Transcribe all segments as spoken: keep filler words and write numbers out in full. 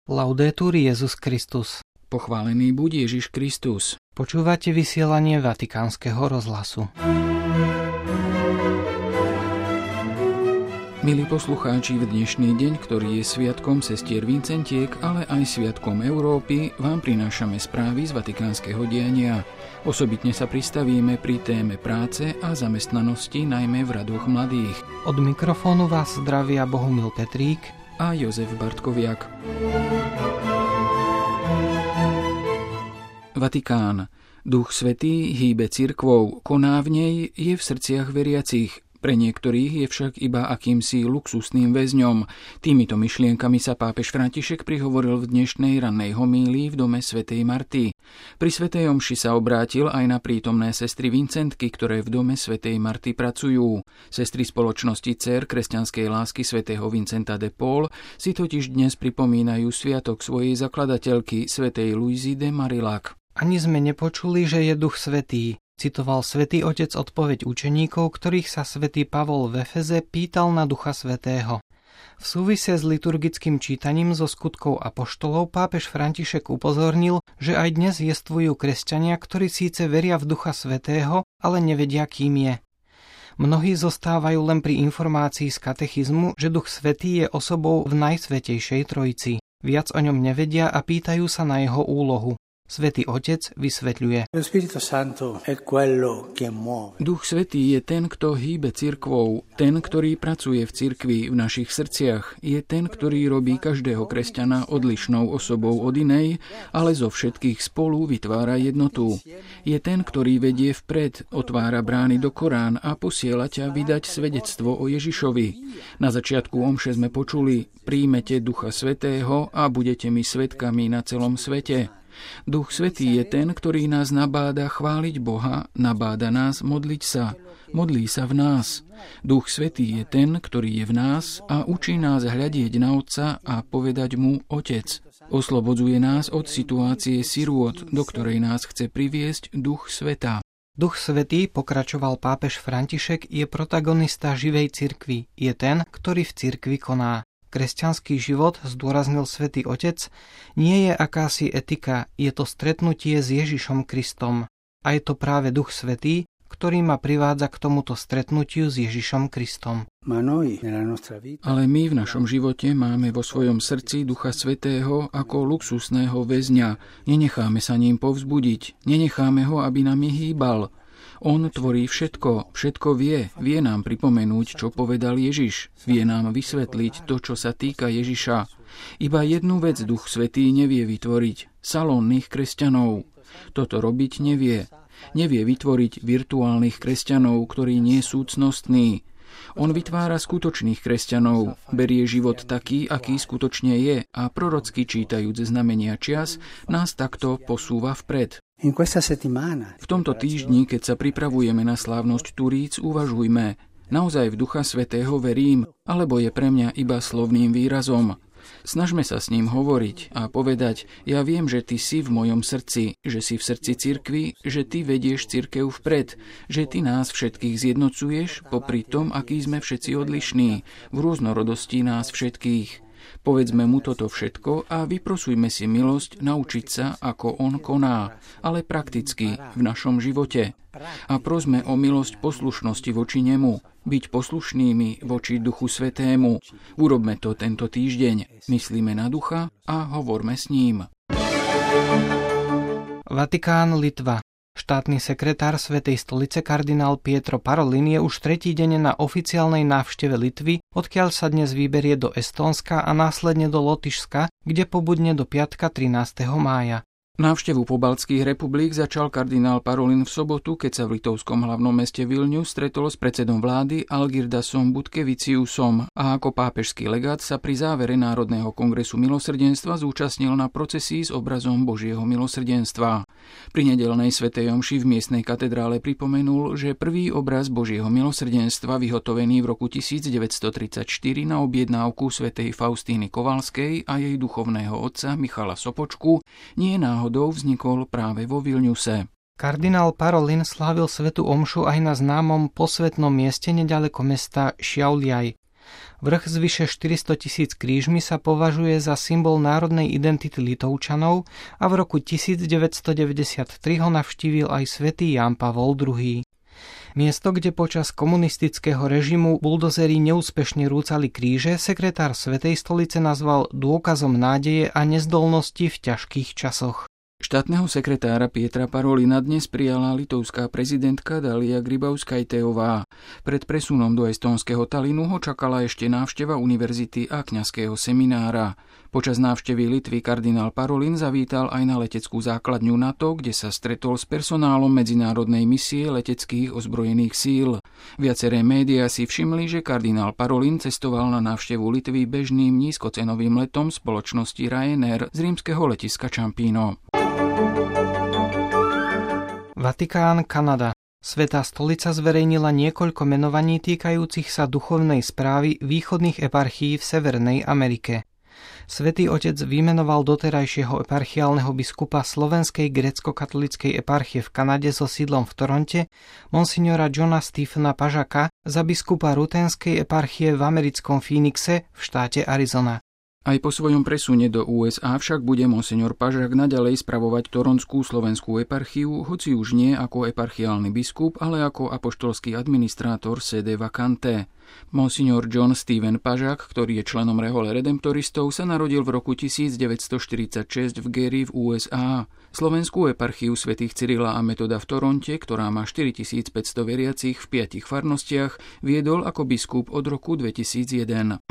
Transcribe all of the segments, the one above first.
Laudetur Jesus Christus. Pochválený buď Ježiš Kristus. Počúvate vysielanie Vatikánskeho rozhlasu. Milí poslucháči, v dnešný deň, ktorý je sviatkom sestier Vincentiek, ale aj sviatkom Európy, vám prinášame správy z vatikánskeho diania. Osobitne sa pristavíme pri téme práce a zamestnanosti, najmä v radoch mladých. Od mikrofónu vás zdravia Bohumil Petrík a Jozef Bartkoviak. Vatikán. Duch Svätý hýbe cirkvou, koná v nej, je v srdciach veriacich. Pre niektorých je však iba akýmsi luxusným väzňom. Týmito myšlienkami sa pápež František prihovoril v dnešnej rannej homílii v dome svätej Marty. Pri svätej omši sa obrátil aj na prítomné sestry Vincentky, ktoré v dome svätej Marty pracujú. Sestry spoločnosti dcér kresťanskej lásky svätého Vincenta de Paul si totiž dnes pripomínajú sviatok svojej zakladateľky svätej Luizy de Marillac. Ani sme nepočuli, že je Duch Svätý, citoval Svätý Otec odpoveď učeníkov, ktorých sa svätý Pavol v Efeze pýtal na Ducha Svätého. V súvise s liturgickým čítaním zo skutkov apoštolov pápež František upozornil, že aj dnes jestvujú kresťania, ktorí síce veria v Ducha Svätého, ale nevedia, kým je. Mnohí zostávajú len pri informácii z katechizmu, že Duch Svätý je osobou v Najsvätejšej Trojici. Viac o ňom nevedia a pýtajú sa na jeho úlohu. Svätý Otec vysvetľuje. Duch Svätý je ten, kto hýbe cirkvou, ten, ktorý pracuje v cirkvi v našich srdciach, je ten, ktorý robí každého kresťana odlišnou osobou od inej, ale zo všetkých spolu vytvára jednotu. Je ten, ktorý vedie vpred, otvára brány do Korán a posiela ťa vydať svedectvo o Ježišovi. Na začiatku omše sme počuli: príjmete Ducha Svätého a budete mi svedkami na celom svete. Duch Svätý je ten, ktorý nás nabáda chváliť Boha, nabáda nás modliť sa, modlí sa v nás. Duch Svätý je ten, ktorý je v nás a učí nás hľadieť na Otca a povedať mu Otec. Oslobodzuje nás od situácie sirôt, do ktorej nás chce priviesť Duch Sveta. Duch Svätý, pokračoval pápež František, je protagonista živej cirkvi, je ten, ktorý v cirkvi koná. Kresťanský život, zdôraznil svätý Otec, nie je akási etika, je to stretnutie s Ježišom Kristom. A je to práve Duch Svätý, ktorý ma privádza k tomuto stretnutiu s Ježišom Kristom. Ale my v našom živote máme vo svojom srdci Ducha Svätého ako luxusného väzňa. Nenecháme sa ním povzbudiť, nenecháme ho, aby nami hýbal. On tvorí všetko, všetko vie, vie nám pripomenúť, čo povedal Ježiš, vie nám vysvetliť to, čo sa týka Ježiša. Iba jednu vec Duch Svätý nevie vytvoriť, salónnych kresťanov. Toto robiť nevie. Nevie vytvoriť virtuálnych kresťanov, ktorí nie sú cnostní. On vytvára skutočných kresťanov, berie život taký, aký skutočne je a prorocky čítajúc znamenia čias, nás takto posúva vpred. V tomto týždni, keď sa pripravujeme na slávnosť Turíc, uvažujme: naozaj v Ducha Svätého verím, alebo je pre mňa iba slovným výrazom? Snažme sa s ním hovoriť a povedať: ja viem, že ty si v mojom srdci, že si v srdci cirkvi, že ty vedieš cirkev vpred, že ty nás všetkých zjednocuješ, popri tom, akí sme všetci odlišní, v rôznorodosti nás všetkých. Povedzme mu toto všetko a vyprosujme si milosť naučiť sa, ako on koná, ale prakticky v našom živote. A prosme o milosť poslušnosti voči nemu, byť poslušnými voči Duchu Svätému. Urobme to tento týždeň. Myslíme na Ducha a hovorme s ním. Vatikán, Litva. Štátny sekretár Svätej stolice kardinál Pietro Parolin je už tretí deň na oficiálnej návšteve Litvy, odkiaľ sa dnes vyberie do Estónska a následne do Lotyšska, kde pobudne do piatka trinásteho mája. Návštevu pobaltských republik začal kardinál Parolin v sobotu, keď sa v litovskom hlavnom meste Vilnius stretol s predsedom vlády Algirdasom Butkeviciusom a ako pápežský legát sa pri závere Národného kongresu milosrdenstva zúčastnil na procesii s obrazom Božieho milosrdenstva. Pri nedeľnej svätej omši v miestnej katedrále pripomenul, že prvý obraz Božieho milosrdenstva, vyhotovený v roku devätnásťtridsaťštyri na objednávku svätej Faustíny Kovalskej a jej duchovného otca Michala Sopočku, nie je náhodou vznikol práve vo Vilniuse. Kardinál Parolin slávil svätú omšu aj na známom posvätnom mieste neďaleko mesta Šiauliai. Vrch s vyše štyristo tisíc krížmi sa považuje za symbol národnej identity Litovčanov a v roku devätnásťstodeväťdesiattri ho navštívil aj svätý Ján Pavol druhý. Miesto, kde počas komunistického režimu buldozeri neúspešne rúcali kríže, sekretár Svätej stolice nazval dôkazom nádeje a nezdolnosti v ťažkých časoch. Štátneho sekretára Pietra Parolina dnes prijala litovská prezidentka Dalia Grybauskaitėová. Pred presunom do estónskeho Talinu ho čakala ešte návšteva univerzity a kňazského seminára. Počas návštevy Litvy kardinál Parolin zavítal aj na leteckú základňu NATO, kde sa stretol s personálom medzinárodnej misie leteckých ozbrojených síl. Viaceré médiá si všimli, že kardinál Parolin cestoval na návštevu Litvy bežným nízkocenovým letom spoločnosti Ryanair z rímskeho letiska Ciampino. Vatikán, Kanada. Svätá stolica zverejnila niekoľko menovaní týkajúcich sa duchovnej správy východných eparchií v Severnej Amerike. Svätý Otec vymenoval doterajšieho eparchiálneho biskupa slovenskej grécko-katolíckej eparchie v Kanade so sídlom v Toronte, monsignora Johna Stephena Pažaka, za biskupa rutenskej eparchie v americkom Phoenixe v štáte Arizona. Aj po svojom presune do ú es á však bude monsignor Pažak naďalej spravovať toronskú slovenskú eparchiu, hoci už nie ako eparchiálny biskup, ale ako apoštolský administrátor sede vacante. Monsignor John Stephen Pažak, ktorý je členom rehole redemptoristov, sa narodil v roku devätnásťstoštyridsaťšesť v Gary v ú es á. Slovenskú eparchiu svätých Cyrila a Metoda v Toronte, ktorá má štyritisícpäťsto veriacich v piatich farnostiach, viedol ako biskup od roku dvetisícjeden.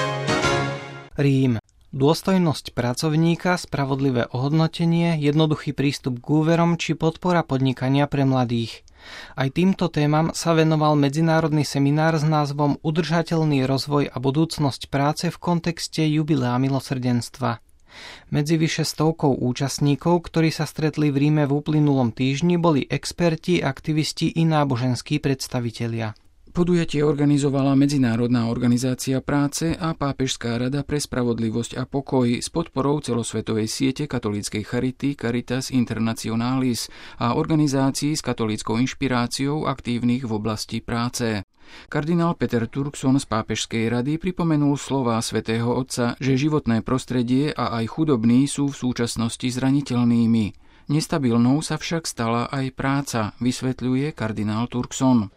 Rím. Dôstojnosť pracovníka, spravodlivé ohodnotenie, jednoduchý prístup k úverom či podpora podnikania pre mladých. Aj týmto témam sa venoval medzinárodný seminár s názvom Udržateľný rozvoj a budúcnosť práce v kontexte jubilea milosrdenstva. Medzi vyše stovkou účastníkov, ktorí sa stretli v Ríme v uplynulom týždni, boli experti, aktivisti i náboženskí predstavitelia. Podujatie organizovala Medzinárodná organizácia práce a Pápežská rada pre spravodlivosť a pokoj s podporou celosvetovej siete katolíckej charity Caritas Internationalis a organizácií s katolíckou inšpiráciou aktívnych v oblasti práce. Kardinál Peter Turkson z Pápežskej rady pripomenul slová svätého Otca, že životné prostredie a aj chudobní sú v súčasnosti zraniteľnými. Nestabilnou sa však stala aj práca, vysvetľuje kardinál Turkson.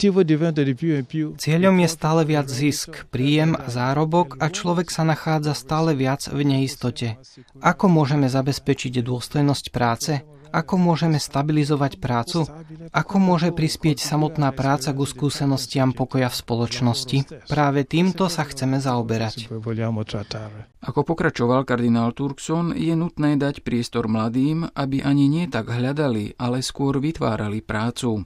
Cieľom je stále viac zisk, príjem a zárobok a človek sa nachádza stále viac v neistote. Ako môžeme zabezpečiť dôstojnosť práce? Ako môžeme stabilizovať prácu? Ako môže prispieť samotná práca k skúsenostiam pokoja v spoločnosti? Práve týmto sa chceme zaoberať. Ako pokračoval kardinál Turkson, je nutné dať priestor mladým, aby ani nie tak hľadali, ale skôr vytvárali prácu.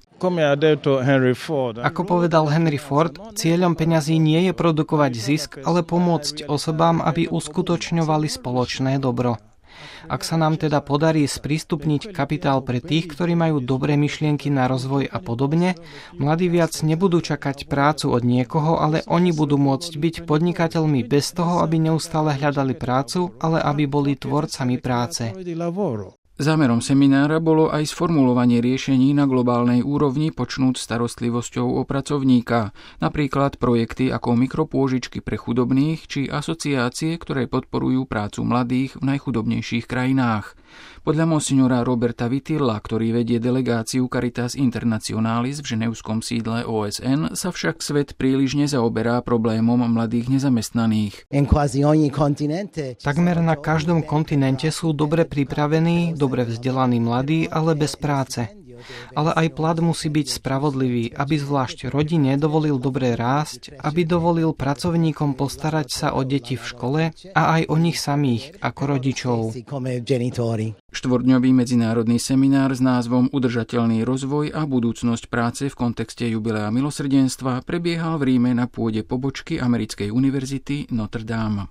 Ako povedal Henry Ford, cieľom peňazí nie je produkovať zisk, ale pomôcť osobám, aby uskutočňovali spoločné dobro. Ak sa nám teda podarí sprístupniť kapitál pre tých, ktorí majú dobré myšlienky na rozvoj a podobne, mladí viac nebudú čakať prácu od niekoho, ale oni budú môcť byť podnikateľmi bez toho, aby neustále hľadali prácu, ale aby boli tvorcami práce. Zámerom seminára bolo aj sformulovanie riešení na globálnej úrovni počnúť starostlivosťou o pracovníka, napríklad projekty ako mikropôžičky pre chudobných či asociácie, ktoré podporujú prácu mladých v najchudobnejších krajinách. Podľa monsignora Roberta Vitilla, ktorý vedie delegáciu Caritas Internationalis v ženevskom sídle ó es en, sa však svet príliš nezaoberá problémom mladých nezamestnaných. Takmer na každom kontinente sú dobre pripravení, dobre vzdelaní mladí, ale bez práce. Ale aj plat musí byť spravodlivý, aby zvlášť rodine dovolil dobre rásť, aby dovolil pracovníkom postarať sa o deti v škole a aj o nich samých, ako rodičov. Štvordňový medzinárodný seminár s názvom Udržateľný rozvoj a budúcnosť práce v kontexte jubilea milosrdenstva prebiehal v Ríme na pôde pobočky Americkej univerzity Notre Dame.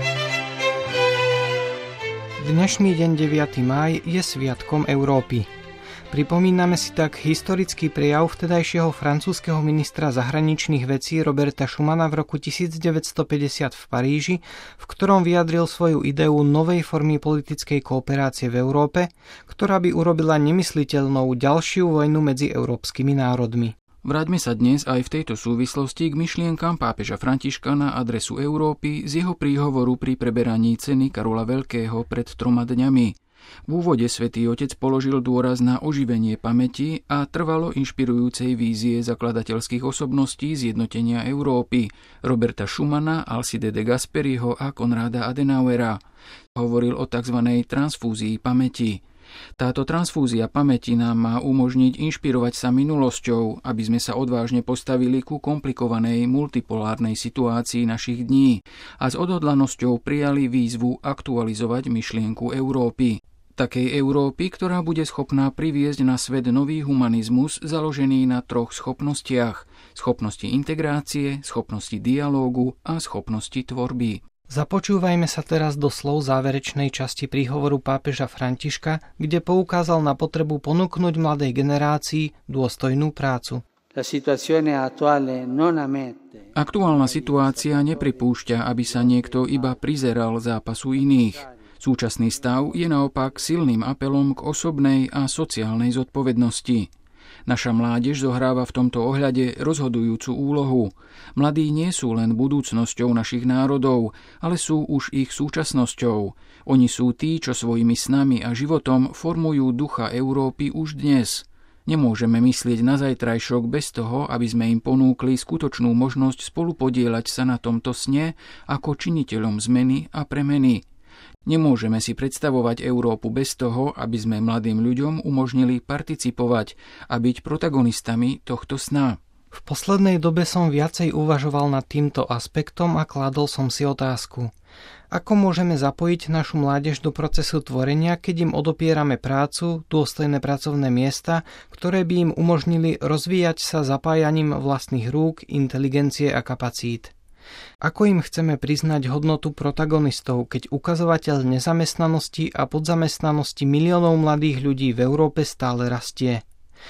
Dnešný deň deviateho mája je sviatkom Európy. Pripomíname si tak historický prejav vtedajšieho francúzskeho ministra zahraničných vecí Roberta Schumana v roku devätnásťstopäťdesiat v Paríži, v ktorom vyjadril svoju ideu novej formy politickej kooperácie v Európe, ktorá by urobila nemysliteľnou ďalšiu vojnu medzi európskymi národmi. Vráťme sa dnes aj v tejto súvislosti k myšlienkam pápeža Františka na adresu Európy z jeho príhovoru pri preberaní ceny Karola Veľkého pred troma dňami. V úvode Svätý Otec položil dôraz na oživenie pamäti a trvalo inšpirujúcej vízie zakladateľských osobností zjednotenia Európy Roberta Schumana, Alcide de Gasperiho a Konráda Adenauera. Hovoril o tzv. Transfúzii pamäti. Táto transfúzia pamäti nám má umožniť inšpirovať sa minulosťou, aby sme sa odvážne postavili ku komplikovanej multipolárnej situácii našich dní a s odhodlanosťou prijali výzvu aktualizovať myšlienku Európy. Takej Európy, ktorá bude schopná priviesť na svet nový humanizmus založený na troch schopnostiach: schopnosti integrácie, schopnosti dialógu a schopnosti tvorby. Započúvajme sa teraz do slov záverečnej časti príhovoru pápeža Františka, kde poukázal na potrebu ponúknuť mladej generácii dôstojnú prácu. Aktuálna situácia nepripúšťa, aby sa niekto iba prizeral zápasu iných. Súčasný stav je naopak silným apelom k osobnej a sociálnej zodpovednosti. Naša mládež zohráva v tomto ohľade rozhodujúcu úlohu. Mladí nie sú len budúcnosťou našich národov, ale sú už ich súčasnosťou. Oni sú tí, čo svojimi snami a životom formujú ducha Európy už dnes. Nemôžeme myslieť na zajtrajšok bez toho, aby sme im ponúkli skutočnú možnosť spolupodieľať sa na tomto sne ako činiteľom zmeny a premeny. Nemôžeme si predstavovať Európu bez toho, aby sme mladým ľuďom umožnili participovať a byť protagonistami tohto sna. V poslednej dobe som viacej uvažoval nad týmto aspektom a kladol som si otázku. Ako môžeme zapojiť našu mládež do procesu tvorenia, keď im odopierame prácu, dôstojné pracovné miesta, ktoré by im umožnili rozvíjať sa zapájaním vlastných rúk, inteligencie a kapacít? Ako im chceme priznať hodnotu protagonistov, keď ukazovateľ nezamestnanosti a podzamestnanosti miliónov mladých ľudí v Európe stále rastie?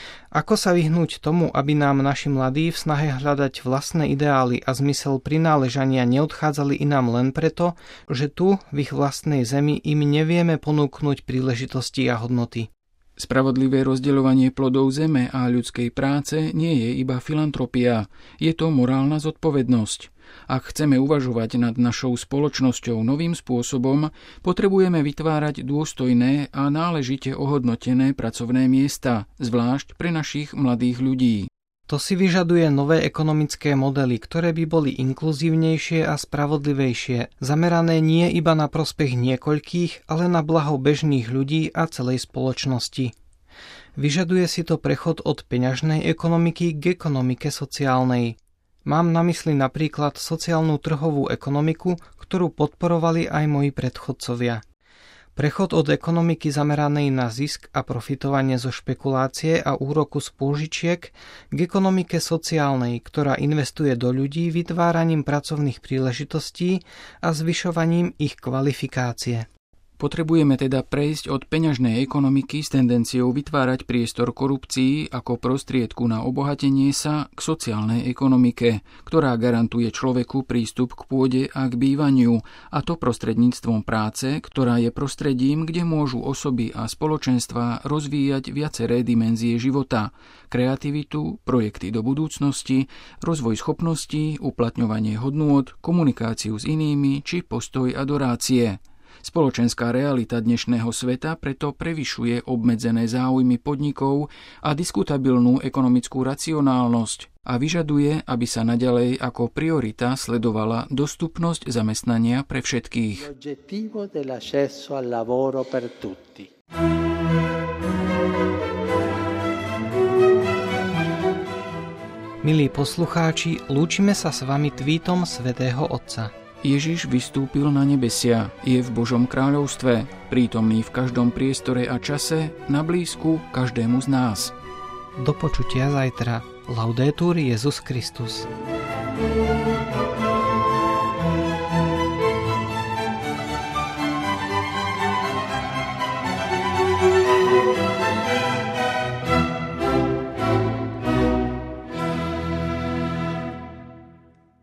Ako sa vyhnúť tomu, aby nám naši mladí v snahe hľadať vlastné ideály a zmysel prináležania neodchádzali inám len preto, že tu, v ich vlastnej zemi, im nevieme ponúknuť príležitosti a hodnoty? Spravodlivé rozdeľovanie plodov zeme a ľudskej práce nie je iba filantropia, je to morálna zodpovednosť. Ak chceme uvažovať nad našou spoločnosťou novým spôsobom, potrebujeme vytvárať dôstojné a náležite ohodnotené pracovné miesta, zvlášť pre našich mladých ľudí. To si vyžaduje nové ekonomické modely, ktoré by boli inkluzívnejšie a spravodlivejšie, zamerané nie iba na prospech niekoľkých, ale na blaho bežných ľudí a celej spoločnosti. Vyžaduje si to prechod od peňažnej ekonomiky k ekonomike sociálnej. Mám na mysli napríklad sociálnu trhovú ekonomiku, ktorú podporovali aj moji predchodcovia. Prechod od ekonomiky zameranej na zisk a profitovanie zo špekulácie a úroku z pôžičiek k ekonomike sociálnej, ktorá investuje do ľudí vytváraním pracovných príležitostí a zvyšovaním ich kvalifikácie. Potrebujeme teda prejsť od peňažnej ekonomiky s tendenciou vytvárať priestor korupcii ako prostriedku na obohatenie sa k sociálnej ekonomike, ktorá garantuje človeku prístup k pôde a k bývaniu, a to prostredníctvom práce, ktorá je prostredím, kde môžu osoby a spoločenstvá rozvíjať viaceré dimenzie života, kreativitu, projekty do budúcnosti, rozvoj schopností, uplatňovanie hodnôt, komunikáciu s inými či postoj adorácie. Spoločenská realita dnešného sveta preto prevyšuje obmedzené záujmy podnikov a diskutabilnú ekonomickú racionálnosť a vyžaduje, aby sa naďalej ako priorita sledovala dostupnosť zamestnania pre všetkých. Milí poslucháči, lúčime sa s vami tweetom Svätého Otca. Ježiš vystúpil na nebesia, je v Božom kráľovstve, prítomný v každom priestore a čase, na blízku každému z nás. Do počutia zajtra. Laudetur Jesus Christus.